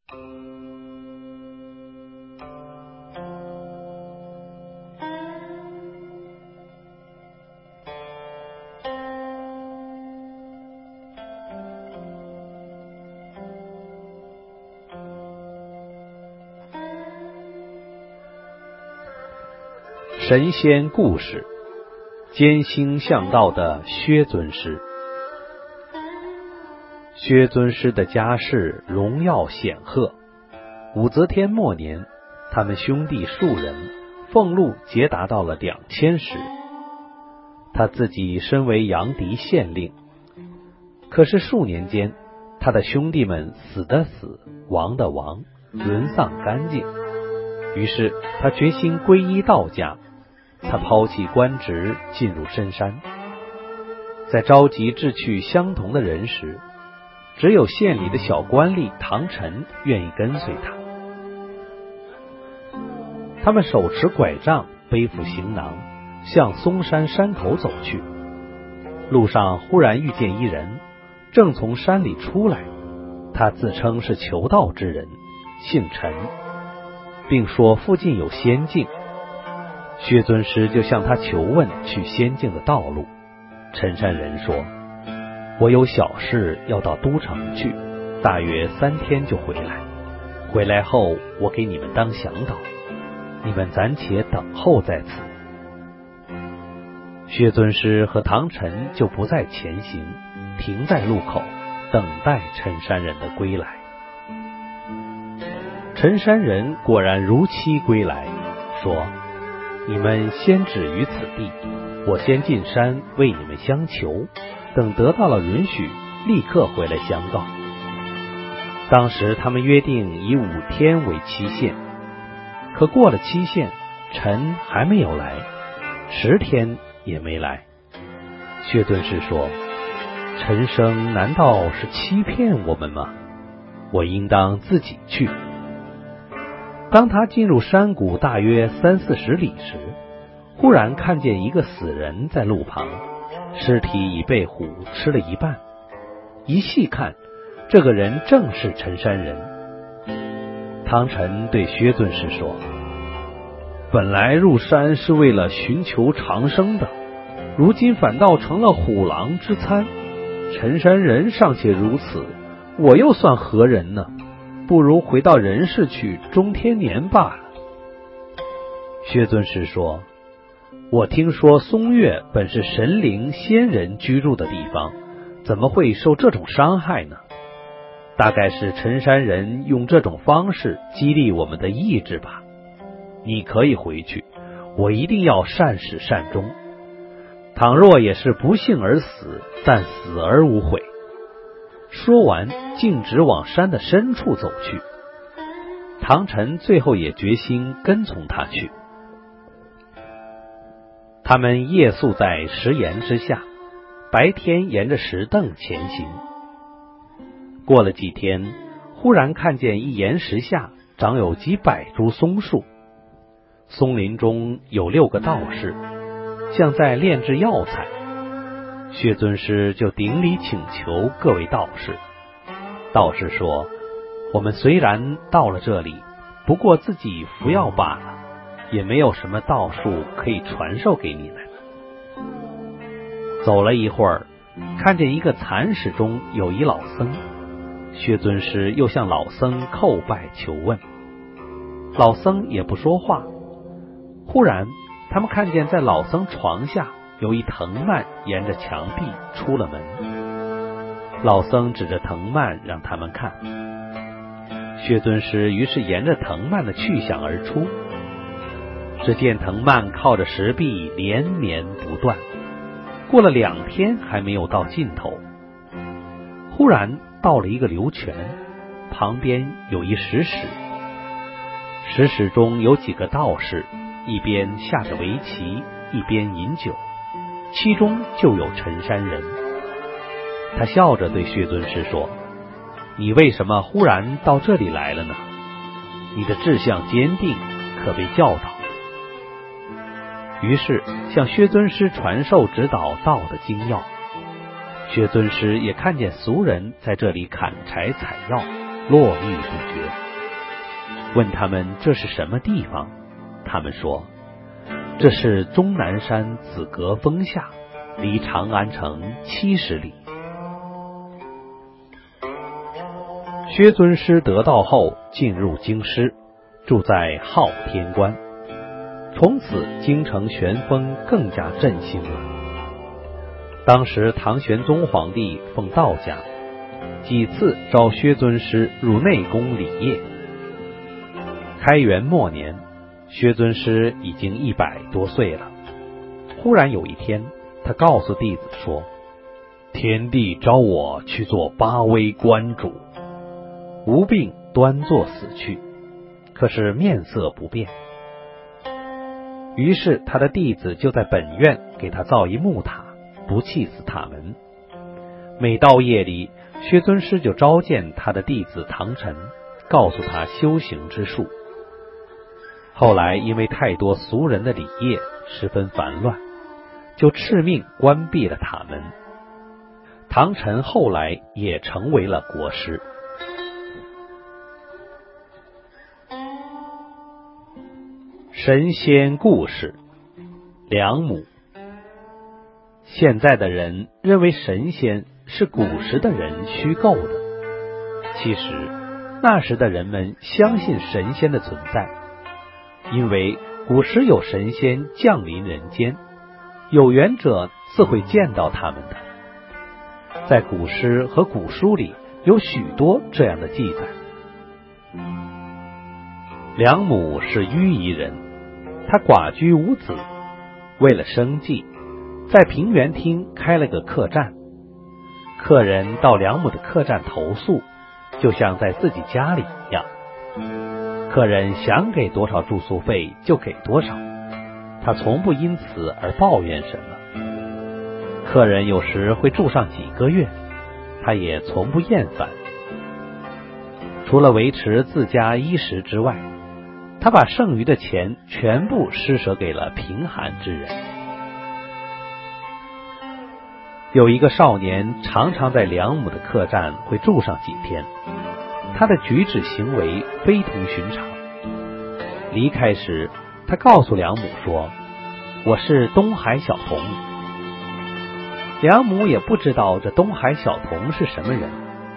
神仙故事，坚心向道的薛尊师。薛尊师的家世荣耀显赫，武则天末年，他们兄弟数人俸禄皆达到了2000石。他自己身为阳翟县令，可是数年间，他的兄弟们死的死，亡的亡，沦丧干净。于是他决心皈依道家。他抛弃官职，进入深山，在召集志趣相同的人时，只有县里的小官吏唐晨愿意跟随他。他们手持拐杖，背负行囊，向嵩山山口走去。路上忽然遇见一人，正从山里出来，他自称是求道之人，姓陈，并说附近有仙境。薛尊师就向他求问去仙境的道路。陈山人说，我有小事要到都城去，大约3天就回来，回来后我给你们当向导，你们暂且等候在此。薛尊师和唐晨就不再前行，停在路口等待陈山人的归来。陈山人果然如期归来，说，你们先止于此地，我先进山为你们相求，等得到了允许，立刻回来相告。当时他们约定以5天为期限，可过了期限，陈还没有来，10天也没来。薛尊师说，陈生难道是欺骗我们吗？我应当自己去。当他进入山谷大约30-40里时，忽然看见一个死人在路旁，尸体已被虎吃了一半。一细看，这个人正是陈山人。唐晨对薛尊师说，本来入山是为了寻求长生的，如今反倒成了虎狼之餐。陈山人尚且如此，我又算何人呢？不如回到人世去，终天年罢了。薛尊师说，我听说嵩岳本是神灵仙人居住的地方，怎么会受这种伤害呢？大概是陈山人用这种方式激励我们的意志吧。你可以回去，我一定要善始善终。倘若也是不幸而死，但死而无悔。说完，径直往山的深处走去。唐晨最后也决心跟从他去。他们夜宿在石岩之下，白天沿着石凳前行。过了几天，忽然看见一岩石下长有几百株松树，松林中有6个道士，像在炼制药材。薛尊师就顶礼请求各位道士。道士说，我们虽然到了这里，不过自己服药罢了，也没有什么道术可以传授给你们。走了一会儿，看见一个残室中有一老僧。薛尊师又向老僧叩拜求问，老僧也不说话。忽然他们看见在老僧床下有一藤蔓沿着墙壁出了门。老僧指着藤蔓让他们看。薛尊师于是沿着藤蔓的去向而出，只见藤蔓靠着石壁连绵不断，过了2天还没有到尽头。忽然到了一个流泉，旁边有一石室，石室中有几个道士，一边下着围棋，一边饮酒，其中就有陈山人。他笑着对薛尊师说，你为什么忽然到这里来了呢？你的志向坚定，可被教导。于是向薛尊师传授指导道的精要。薛尊师也看见俗人在这里砍柴采药， 络绎不绝。问他们这是什么地方，他们说这是终南山紫阁峰下，离长安城70里。薛尊师得道后进入京师，住在昊天关，从此京城玄风更加振兴了。当时唐玄宗皇帝奉道家，几次召薛尊师入内宫礼谒。开元末年，薛尊师已经100多岁了。忽然有一天，他告诉弟子说，天帝召我去做巴威关主，无病端坐死去，可是面色不变。于是他的弟子就在本院给他造一木塔，不弃死塔门。每到夜里，薛尊师就召见他的弟子唐晨，告诉他修行之术。后来因为太多俗人的礼谒十分烦乱，就敕命关闭了塔门。唐晨后来也成为了国师。神仙故事。梁母。现在的人认为神仙是古时的人虚构的，其实那时的人们相信神仙的存在，因为古时有神仙降临人间，有缘者自会见到他们的。在古诗和古书里有许多这样的记载。梁母是盱眙人，她寡居无子，为了生计，在平原厅开了个客栈。客人到梁母的客栈投宿，就像在自己家里一样。客人想给多少住宿费就给多少，他从不因此而抱怨什么。客人有时会住上几个月，他也从不厌烦。除了维持自家衣食之外，他把剩余的钱全部施舍给了贫寒之人。有一个少年常常在梁母的客栈会住上几天，他的举止行为非同寻常。离开时，他告诉梁母说，我是东海小童。梁母也不知道这东海小童是什么人。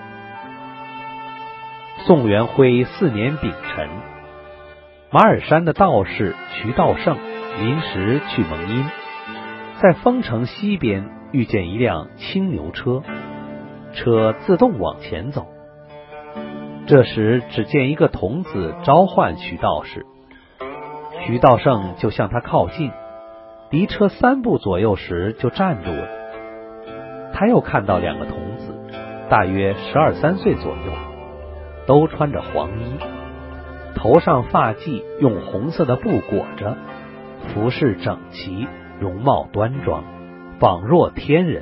宋元徽4年丙辰，马尔山的道士徐道胜临时去蒙阴，在丰城西边遇见一辆青牛车，车自动往前走。这时只见一个童子召唤徐道士，徐道胜就向他靠近，离车3步左右时就站住了。他又看到2个童子，大约12、13岁左右，都穿着黄衣，头上发髻用红色的布裹着，服饰整齐，容貌端庄，仿若天人。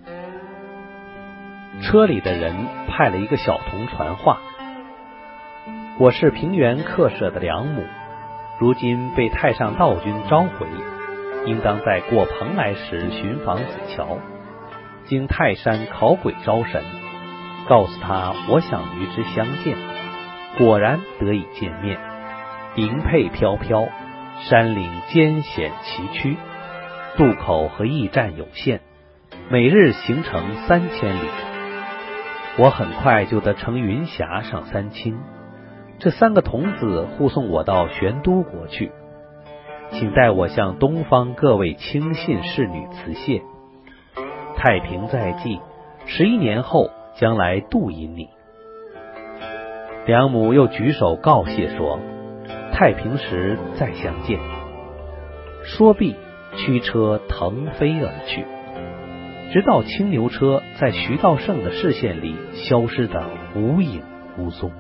车里的人派了一个小童传话，我是平原客舍的梁母，如今被太上道君召回，应当在过蓬莱时寻访此桥，经泰山考鬼招神，告诉他我想与之相见。果然得以见面，银佩飘飘，山岭艰险崎岖，渡口和驿站有限，每日行程3000里。我很快就得乘云霞上三清，这3个童子护送我到玄都国去，请代我向东方各位亲信侍女辞谢。太平在即，11年后将来度引你。梁母又举手告谢说，太平时再相见。说毕，驱车腾飞而去，直到青牛车在徐道胜的视线里消失得无影无踪。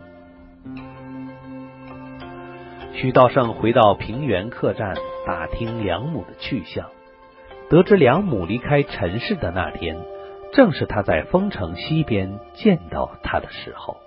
徐道胜回到平原客栈，打听梁母的去向，得知梁母离开尘世的那天，正是他在丰城西边见到他的时候。